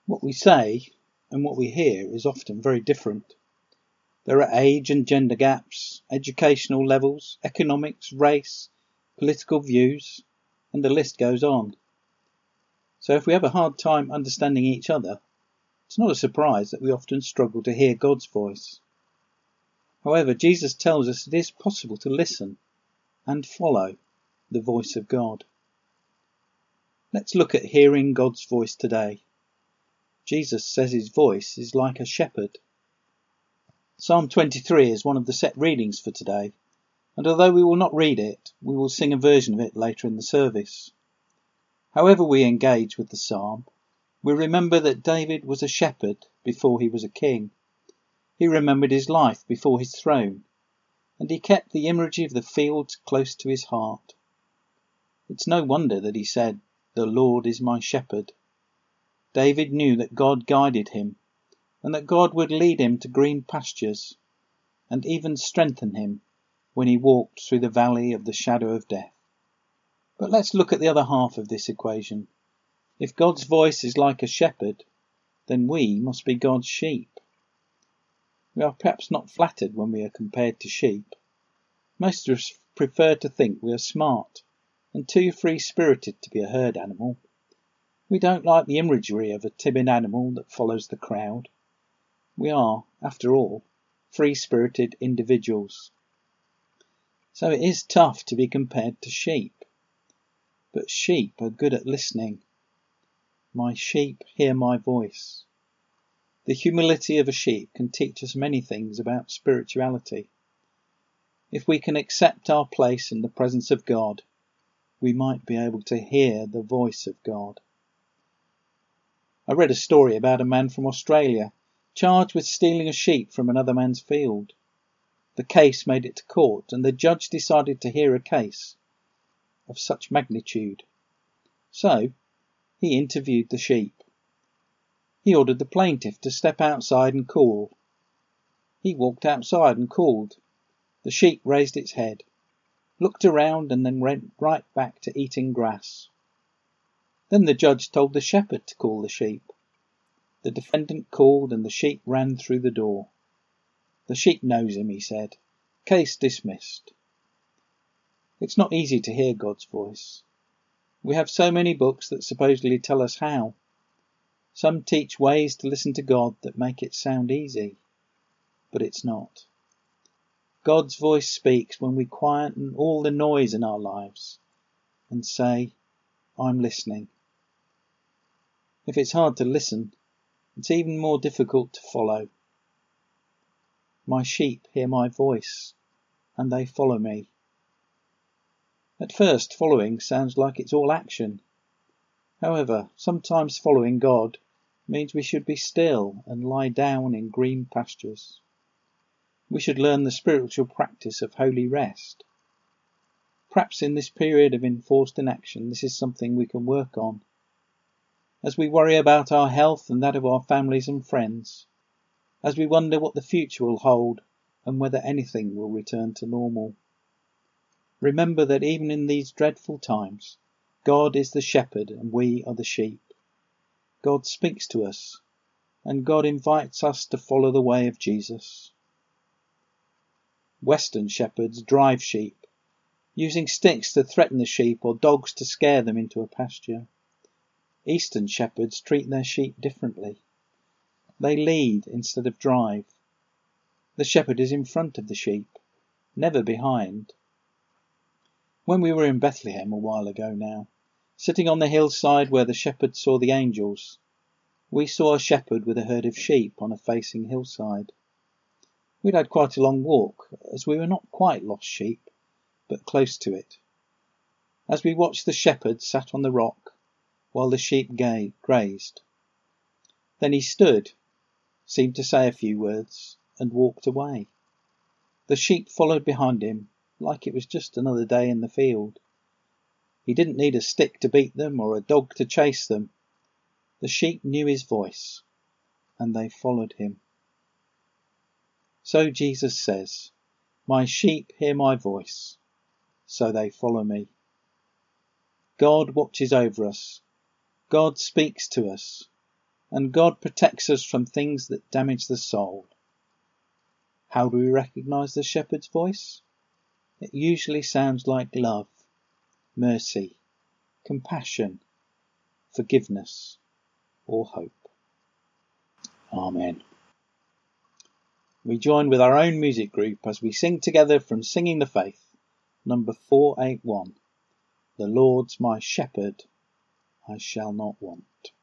What we say and what we hear is often very different. There are age and gender gaps, educational levels, economics, race, political views, and the list goes on. So if we have a hard time understanding each other, it's not a surprise that we often struggle to hear God's voice. However, Jesus tells us it is possible to listen and follow the voice of God. Let's look at hearing God's voice today. Jesus says his voice is like a shepherd. Psalm 23 is one of the set readings for today, and although we will not read it, we will sing a version of it later in the service. However we engage with the psalm, we remember that David was a shepherd before he was a king. He remembered his life before his throne, and he kept the imagery of the fields close to his heart. It's no wonder that he said, "The Lord is my shepherd." David knew that God guided him, and that God would lead him to green pastures, and even strengthen him when he walked through the valley of the shadow of death. But let's look at the other half of this equation. If God's voice is like a shepherd, then we must be God's sheep. We are perhaps not flattered when we are compared to sheep. Most of us prefer to think we are smart and too free-spirited to be a herd animal. We don't like the imagery of a timid animal that follows the crowd. We are, after all, free-spirited individuals. So it is tough to be compared to sheep. But sheep are good at listening. My sheep hear my voice. The humility of a sheep can teach us many things about spirituality. If we can accept our place in the presence of God, we might be able to hear the voice of God. I read a story about a man from Australia charged with stealing a sheep from another man's field. The case made it to court, and the judge decided to hear a case of such magnitude. So he interviewed the sheep. He ordered the plaintiff to step outside and call. He walked outside and called. The sheep raised its head, looked around, and then went right back to eating grass. Then the judge told the shepherd to call the sheep. The defendant called, and the sheep ran through the door. "The sheep knows him," he said. "Case dismissed." It's not easy to hear God's voice. We have so many books that supposedly tell us how. Some teach ways to listen to God that make it sound easy, but it's not. God's voice speaks when we quieten all the noise in our lives and say, "I'm listening." If it's hard to listen, it's even more difficult to follow. My sheep hear my voice, and they follow me. At first, following sounds like it's all action. However, sometimes following God means we should be still and lie down in green pastures. We should learn the spiritual practice of holy rest. Perhaps in this period of enforced inaction, this is something we can work on. As we worry about our health and that of our families and friends, as we wonder what the future will hold and whether anything will return to normal, remember that even in these dreadful times, God is the shepherd and we are the sheep. God speaks to us, and God invites us to follow the way of Jesus. Western shepherds drive sheep, using sticks to threaten the sheep or dogs to scare them into a pasture. Eastern shepherds treat their sheep differently. They lead instead of drive. The shepherd is in front of the sheep, never behind. When we were in Bethlehem a while ago now, sitting on the hillside where the shepherd saw the angels, we saw a shepherd with a herd of sheep on a facing hillside. We'd had quite a long walk, as we were not quite lost sheep, but close to it. As we watched, the shepherd sat on the rock, while the sheep grazed. Then he stood, seemed to say a few words, and walked away. The sheep followed behind him, like it was just another day in the field. He didn't need a stick to beat them or a dog to chase them. The sheep knew his voice, and they followed him. So Jesus says, "My sheep hear my voice, so they follow me." God watches over us. God speaks to us. and God protects us from things that damage the soul. How do we recognise the shepherd's voice? It usually sounds like love, mercy, compassion, forgiveness, or hope. Amen. We join with our own music group as we sing together from Singing the Faith, number 481, The Lord's my shepherd, I shall not want.